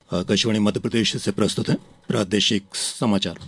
आकाशवाणी मध्य प्रदेश से प्रस्तुत है प्रादेशिक समाचार।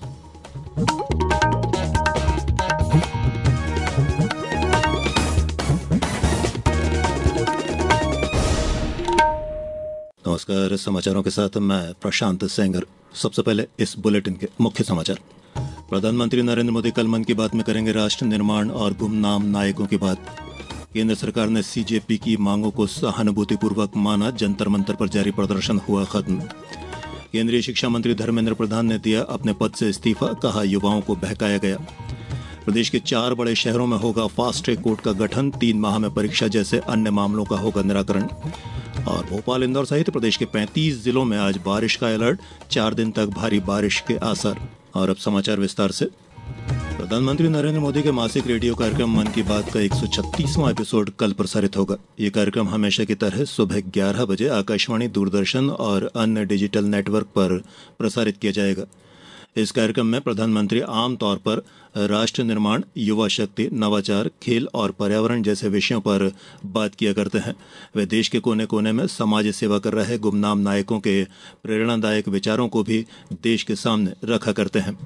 नमस्कार, समाचारों के साथ मैं प्रशांत सेंगर। सबसे पहले इस बुलेटिन के मुख्य समाचार। प्रधानमंत्री नरेंद्र मोदी कल मन की बात में करेंगे राष्ट्र निर्माण और गुमनाम नायकों की बात। केंद्र सरकार ने सीजेपी की मांगों को सहानुभूतिपूर्वक माना, जंतर मंतर पर जारी प्रदर्शन हुआ खत्म। केंद्रीय शिक्षा मंत्री धर्मेंद्र प्रधान ने दिया अपने पद से इस्तीफा, कहा युवाओं को बहकाया गया। प्रदेश के 4 बड़े शहरों में होगा फास्ट ट्रैक कोर्ट का गठन, 3 माह में परीक्षा जैसे अन्य मामलों का होगा निराकरण। और भोपाल, इंदौर सहित प्रदेश के 35 जिलों में आज बारिश का अलर्ट, 4 दिन तक भारी बारिश के आसार। और अब समाचार विस्तार से। प्रधानमंत्री नरेंद्र मोदी के मासिक रेडियो कार्यक्रम मन की बात का 136वां एपिसोड कल प्रसारित होगा। ये कार्यक्रम हमेशा की तरह सुबह 11 बजे आकाशवाणी, दूरदर्शन और अन्य डिजिटल नेटवर्क पर प्रसारित किया जाएगा। इस कार्यक्रम में प्रधानमंत्री आमतौर पर राष्ट्र निर्माण, युवा शक्ति, नवाचार, खेल और पर्यावरण जैसे विषयों पर बात किया करते हैं। वे देश के कोने कोने में समाज सेवा कर रहे गुमनाम नायकों के प्रेरणादायक विचारों को भी देश के सामने रखा करते हैं।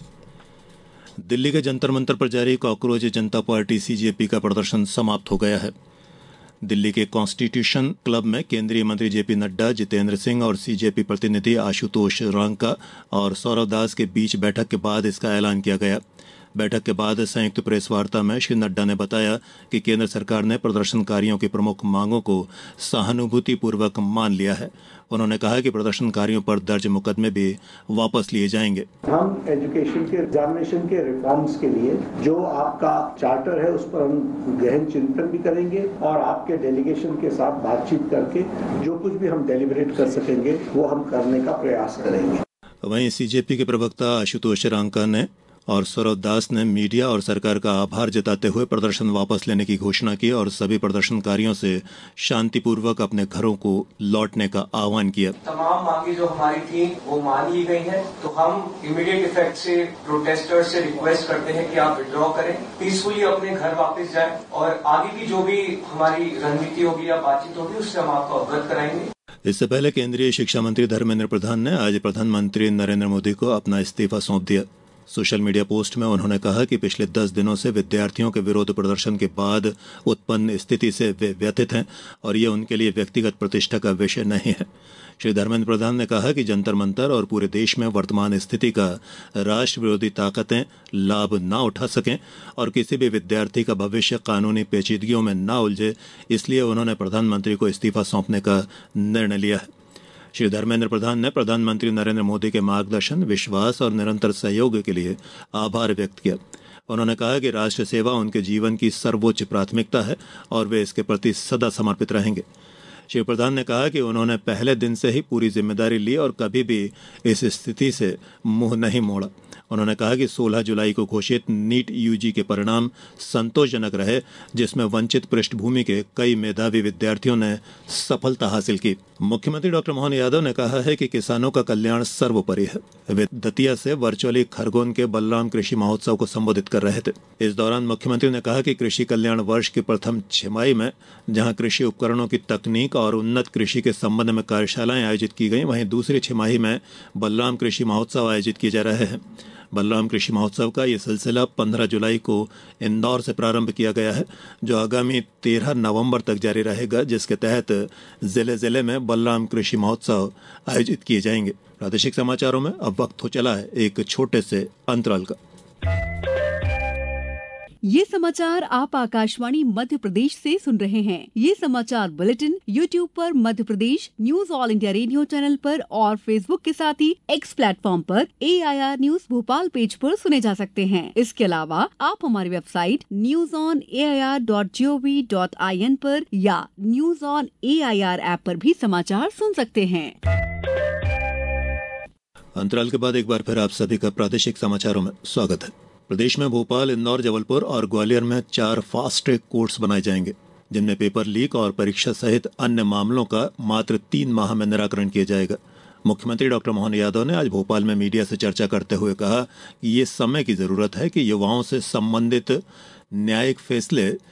दिल्ली के जंतर मंतर पर जारी कॉकरोच जनता पार्टी सीजेपी का प्रदर्शन समाप्त हो गया है। दिल्ली के कॉन्स्टिट्यूशन क्लब में केंद्रीय मंत्री जेपी नड्डा, जितेंद्र सिंह और सीजेपी प्रतिनिधि आशुतोष रांका और सौरव दास के बीच बैठक के बाद इसका ऐलान किया गया। बैठक के बाद संयुक्त प्रेस वार्ता में श्री नड्डा ने बताया कि केंद्र सरकार ने प्रदर्शनकारियों की प्रमुख मांगों को सहानुभूतिपूर्वक मान लिया है। उन्होंने कहा कि प्रदर्शनकारियों पर दर्ज मुकदमे भी वापस लिए जाएंगे। हम एजुकेशन के एग्जामिनेशन के रिफॉर्म्स के लिए जो आपका चार्टर है उस पर हम गहन चिंतन भी करेंगे और आपके डेलीगेशन के साथ बातचीत करके जो कुछ भी हम डेलिब्रेट कर सकेंगे वो हम करने का प्रयास करेंगे। वहीं सीजेपी के प्रवक्ता आशुतोष रांका ने और सौरव दास ने मीडिया और सरकार का आभार जताते हुए प्रदर्शन वापस लेने की घोषणा की और सभी प्रदर्शनकारियों से शांतिपूर्वक अपने घरों को लौटने का आह्वान किया। तमाम मांगे जो हमारी थी वो मान ली गई हैं, तो हम इमीडिएट इफेक्ट से प्रोटेस्टर्स से रिक्वेस्ट करते हैं कि आप विड्रॉ करें, पीसफुली अपने घर वापस जाएं और आगे की जो भी हमारी रणनीति होगी या बातचीत होगी उससे हम आपको अवगत कराएंगे। इससे पहले केंद्रीय शिक्षा मंत्री धर्मेंद्र प्रधान ने आज प्रधानमंत्री नरेंद्र मोदी को अपना इस्तीफा सौंप दिया। सोशल मीडिया पोस्ट में उन्होंने कहा कि पिछले 10 दिनों से विद्यार्थियों के विरोध प्रदर्शन के बाद उत्पन्न स्थिति से वे व्यथित हैं और ये उनके लिए व्यक्तिगत प्रतिष्ठा का विषय नहीं है। श्री धर्मेंद्र प्रधान ने कहा कि जंतर मंतर और पूरे देश में वर्तमान स्थिति का राष्ट्र विरोधी ताकतें लाभ न उठा सकें और किसी भी विद्यार्थी का भविष्य कानूनी पेचीदगियों में न उलझे, इसलिए उन्होंने प्रधानमंत्री को इस्तीफा सौंपने का निर्णय लिया है। श्री धर्मेंद्र प्रधान ने प्रधानमंत्री नरेंद्र मोदी के मार्गदर्शन, विश्वास और निरंतर सहयोग के लिए आभार व्यक्त किया। उन्होंने कहा कि राष्ट्र सेवा उनके जीवन की सर्वोच्च प्राथमिकता है और वे इसके प्रति सदा समर्पित रहेंगे। श्री प्रधान ने कहा कि उन्होंने पहले दिन से ही पूरी जिम्मेदारी ली और कभी भी इस स्थिति से मुंह नहीं मोड़ा। उन्होंने कहा कि 16 जुलाई को घोषित नीट यूजी के परिणाम संतोषजनक रहे, जिसमें वंचित पृष्ठभूमि के कई मेधावी विद्यार्थियों ने सफलता हासिल की। मुख्यमंत्री डॉक्टर मोहन यादव ने कहा है कि किसानों का कल्याण सर्वोपरि है। वे दतिया से वर्चुअली खरगोन के बलराम कृषि महोत्सव को संबोधित कर रहे थे। इस दौरान मुख्यमंत्री ने कहा कि कृषि कल्याण वर्ष की प्रथम छमाही में जहां कृषि उपकरणों की तकनीक और उन्नत कृषि के संबंध में कार्यशालाएं आयोजित की गई, वहीं दूसरी छमाही में बलराम कृषि महोत्सव आयोजित किए जा रहे हैं। बलराम कृषि महोत्सव का ये सिलसिला 15 जुलाई को इंदौर से प्रारंभ किया गया है, जो आगामी 13 नवंबर तक जारी रहेगा, जिसके तहत जिले जिले में बलराम कृषि महोत्सव आयोजित किए जाएंगे। प्रादेशिक समाचारों में अब वक्त हो चला है एक छोटे से अंतराल का। ये समाचार आप आकाशवाणी मध्य प्रदेश से सुन रहे हैं। ये समाचार बुलेटिन YouTube पर Madhya Pradesh news all India radio channel पर और Facebook के साथ ही X प्लेटफॉर्म पर AIR न्यूज भोपाल पेज पर सुने जा सकते हैं। इसके अलावा आप हमारी वेबसाइट newsonair.gov.in पर या न्यूज ऑन AIR ऐप पर भी समाचार सुन सकते हैं। अंतराल के बाद एक बार फिर आप सभी का प्रादेशिक समाचारों में स्वागत है। प्रदेश में भोपाल, इंदौर, जबलपुर और ग्वालियर में 4 फास्ट ट्रैक कोर्ट्स बनाए जाएंगे, जिनमें पेपर लीक और परीक्षा सहित अन्य मामलों का मात्र 3 माह में निराकरण किया जाएगा। मुख्यमंत्री डॉक्टर मोहन यादव ने आज भोपाल में मीडिया से चर्चा करते हुए कहा कि ये समय की जरूरत है कि युवाओं से संबंधित न्यायिक फैसले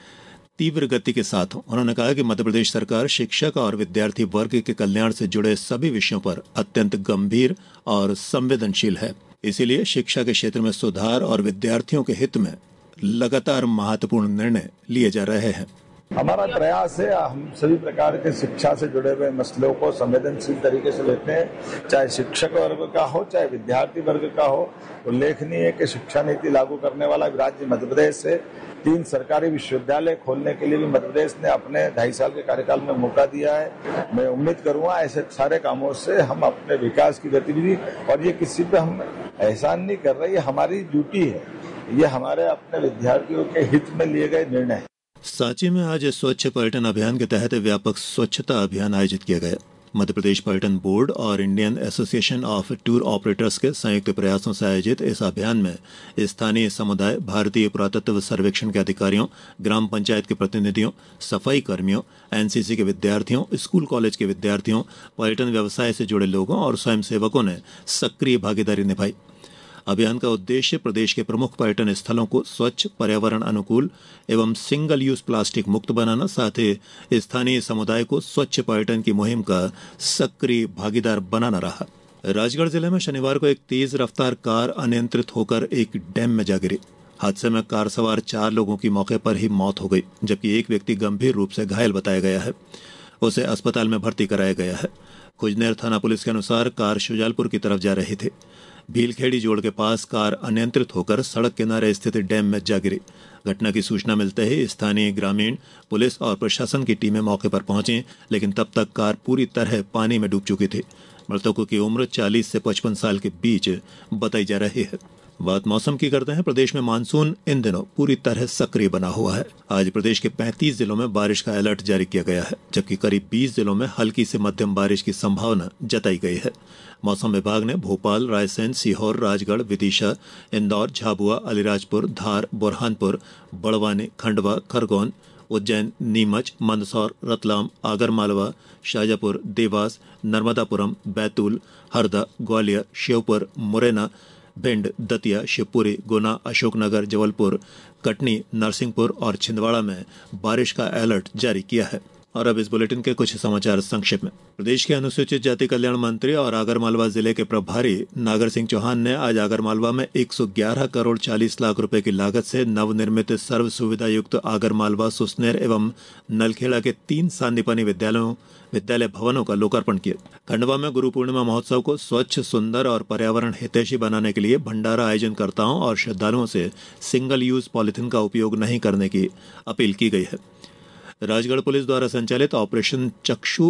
तीव्र गति के साथ हो। उन्होंने कहा कि मध्य प्रदेश सरकार शिक्षक और विद्यार्थी वर्ग के कल्याण से जुड़े सभी विषयों पर अत्यंत गंभीर और संवेदनशील है। इसीलिए शिक्षा के क्षेत्र में सुधार और विद्यार्थियों के हित में लगातार महत्वपूर्ण निर्णय लिए जा रहे हैं। हमारा प्रयास है हम सभी प्रकार के शिक्षा से जुड़े हुए मसलों को संवेदनशील तरीके से लेते हैं, चाहे शिक्षक वर्ग का हो चाहे विद्यार्थी वर्ग का हो। उल्लेखनीय है कि शिक्षा नीति लागू करने वाला राज्य मध्य प्रदेश है। 3 सरकारी विश्वविद्यालय खोलने के लिए भी मध्य प्रदेश ने अपने 2.5 साल के कार्यकाल में मौका दिया है। मैं उम्मीद करूंगा ऐसे सारे कामों से हम अपने विकास की गतिविधि, और ये किसी पे हम एहसान नहीं कर रहे, ये हमारी ड्यूटी है, ये हमारे अपने विद्यार्थियों के हित में लिए गए निर्णय है। सांची में आज स्वच्छ पर्यटन अभियान के तहत व्यापक स्वच्छता अभियान आयोजित किया गया। मध्य प्रदेश पर्यटन बोर्ड और Indian association of tour operators के संयुक्त प्रयासों से आयोजित इस अभियान में स्थानीय समुदाय, भारतीय पुरातत्व सर्वेक्षण के अधिकारियों, ग्राम पंचायत के प्रतिनिधियों, सफाई कर्मियों, एनसीसी के विद्यार्थियों, स्कूल कॉलेज के विद्यार्थियों, पर्यटन व्यवसाय से जुड़े लोगों और स्वयंसेवकों ने सक्रिय भागीदारी निभाई। अभियान का उद्देश्य प्रदेश के प्रमुख पर्यटन स्थलों को स्वच्छ, पर्यावरण अनुकूल एवं सिंगल यूज प्लास्टिक मुक्त बनाना, साथ ही स्थानीय समुदाय को स्वच्छ पर्यटन की मुहिम का सक्रिय भागीदार बनाना रहा। राजगढ़ जिले में शनिवार को एक तेज रफ्तार कार अनियंत्रित होकर एक डैम में जा गिरी। हादसे में कार सवार 4 लोगों की मौके पर ही मौत हो गई, जबकि एक व्यक्ति गंभीर रूप से घायल बताया गया है। उसे अस्पताल में भर्ती कराया गया है। खुजनेर थाना पुलिस के अनुसार कार शुजालपुर की तरफ जा रही थी। भीलखेड़ी जोड़ के पास कार अनियंत्रित होकर सड़क किनारे स्थित डैम में जा गिरी। घटना की सूचना मिलते ही स्थानीय ग्रामीण, पुलिस और प्रशासन की टीमें मौके पर पहुंची, लेकिन तब तक कार पूरी तरह पानी में डूब चुकी थी। मृतकों की उम्र 40 से 55 साल के बीच बताई जा रही है। बात मौसम की करते हैं। प्रदेश में मानसून इन दिनों पूरी तरह सक्रिय बना हुआ है। आज प्रदेश के 35 जिलों में बारिश का अलर्ट जारी किया गया है, जबकि करीब 20 जिलों में हल्की से मध्यम बारिश की संभावना जताई गई है। मौसम विभाग ने भोपाल, रायसेन, सीहोर, राजगढ़, विदिशा, इंदौर, झाबुआ, अलीराजपुर, धार, बुरहानपुर, बड़वानी, खंडवा, खरगोन, उज्जैन, नीमच, मंदसौर, रतलाम, आगरमालवा, शाजापुर, देवास, नर्मदापुरम, बैतूल, हरदा, ग्वालियर, श्योपुर, मुरैना, भिंड, दतिया, शिवपुरी, गुना, अशोकनगर, जबलपुर, कटनी, नरसिंहपुर और छिंदवाड़ा में बारिश का अलर्ट जारी किया है। और अब इस बुलेटिन के कुछ समाचार संक्षेप में। प्रदेश के अनुसूचित जाति कल्याण मंत्री और आगरमालवा जिले के प्रभारी नागर सिंह चौहान ने आज आगरमालवा में 111 करोड़ 40 लाख रुपए की लागत से नवनिर्मित सर्व सुविधा युक्त आगरमालवा, सुसनेर एवं नलखेड़ा के 3 सांदीपनी विद्यालय भवनों का लोकार्पण किया। खंडवा में गुरु पूर्णिमा महोत्सव को स्वच्छ, सुंदर और पर्यावरण हितैषी बनाने के लिए भंडारा आयोजनकर्ताओं और श्रद्धालुओं से सिंगल यूज पॉलिथीन का उपयोग नहीं करने की अपील की गई है। राजगढ़ पुलिस द्वारा संचालित ऑपरेशन चक्षु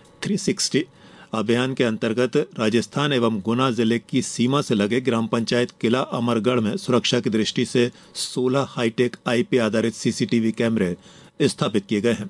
360 अभियान के अंतर्गत राजस्थान एवं गुना जिले की सीमा से लगे ग्राम पंचायत किला अमरगढ़ में सुरक्षा की दृष्टि से 16 हाईटेक आईपी आधारित सीसीटीवी कैमरे स्थापित किए गए हैं।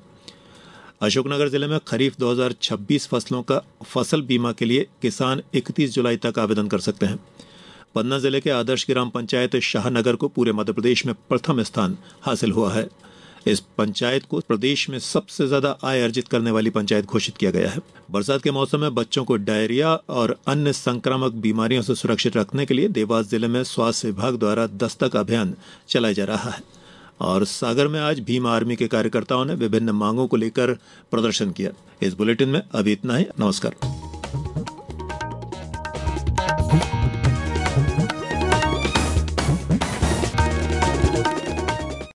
अशोकनगर जिले में खरीफ 2026 फसलों का फसल बीमा के लिए किसान 31 जुलाई तक आवेदन कर सकते हैं। पन्ना जिले के आदर्श ग्राम पंचायत शाहनगर को पूरे मध्य प्रदेश में प्रथम स्थान हासिल हुआ है। इस पंचायत को प्रदेश में सबसे ज्यादा आय अर्जित करने वाली पंचायत घोषित किया गया है। बरसात के मौसम में बच्चों को डायरिया और अन्य संक्रामक बीमारियों से सुरक्षित रखने के लिए देवास जिले में स्वास्थ्य विभाग द्वारा दस्तक अभियान चलाया जा रहा है। और सागर में आज भीम आर्मी के कार्यकर्ताओं ने विभिन्न मांगों को लेकर प्रदर्शन किया। इस बुलेटिन में अभी इतना ही। नमस्कार।